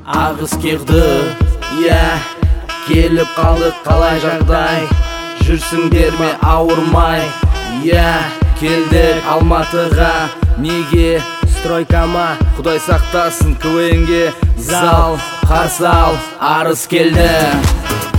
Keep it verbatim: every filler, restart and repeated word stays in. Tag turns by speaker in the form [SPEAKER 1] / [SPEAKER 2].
[SPEAKER 1] Ағыс келді, иә, келіп қалдық, қалай жағдай? Жүрсіңдер ме ауырмай? Иә, келдік Алматыға. Неге? Стройкама, Құдай сақтасын, КВН-ге зал, қарсы ал, арыз келді.